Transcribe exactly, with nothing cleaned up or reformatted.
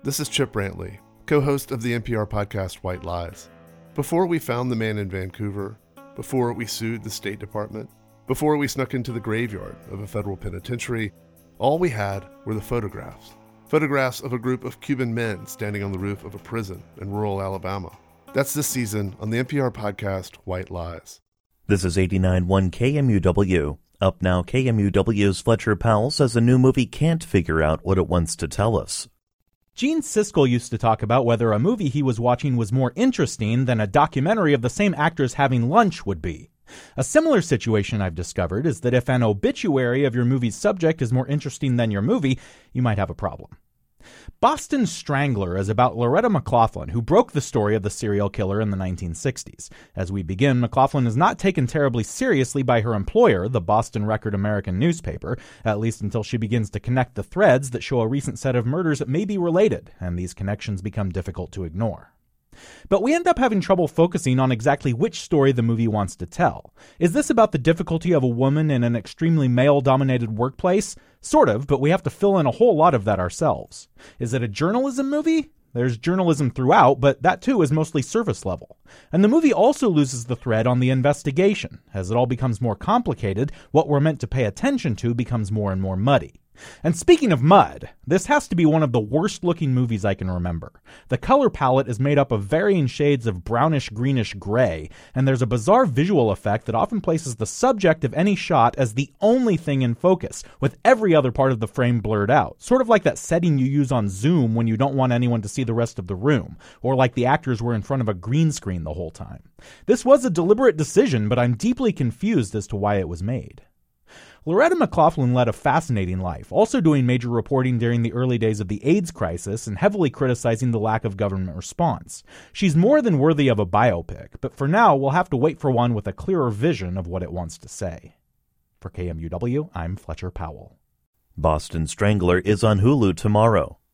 This is Chip Brantley, co-host of the N P R podcast White Lies. Before we found the man in Vancouver, before we sued the State Department, before we snuck into the graveyard of a federal penitentiary, all we had were the photographs. Photographs of a group of Cuban men standing on the roof of a prison in rural Alabama. That's this season on the N P R podcast White Lies. This is eighty-nine point one K M U W. Up now, K M U W's Fletcher Powell says a new movie can't figure out what it wants to tell us. Gene Siskel used to talk about whether a movie he was watching was more interesting than a documentary of the same actors having lunch would be. A similar situation I've discovered is that if an obituary of your movie's subject is more interesting than your movie, you might have a problem. Boston Strangler is about Loretta McLaughlin, who broke the story of the serial killer in the nineteen sixties. As we begin, McLaughlin is not taken terribly seriously by her employer, the Boston Record American newspaper, at least until she begins to connect the threads that show a recent set of murders that may be related, and these connections become difficult to ignore. But we end up having trouble focusing on exactly which story the movie wants to tell. Is this about the difficulty of a woman in an extremely male-dominated workplace? Sort of, but we have to fill in a whole lot of that ourselves. Is it a journalism movie? There's journalism throughout, but that too is mostly surface level. And the movie also loses the thread on the investigation. As it all becomes more complicated, what we're meant to pay attention to becomes more and more muddy. And speaking of mud, this has to be one of the worst-looking movies I can remember. The color palette is made up of varying shades of brownish-greenish gray, and there's a bizarre visual effect that often places the subject of any shot as the only thing in focus, with every other part of the frame blurred out, sort of like that setting you use on Zoom when you don't want anyone to see the rest of the room, or like the actors were in front of a green screen the whole time. This was a deliberate decision, but I'm deeply confused as to why it was made. Loretta McLaughlin led a fascinating life, also doing major reporting during the early days of the AIDS crisis and heavily criticizing the lack of government response. She's more than worthy of a biopic, but for now we'll have to wait for one with a clearer vision of what it wants to say. For K M U W, I'm Fletcher Powell. Boston Strangler is on Hulu tomorrow.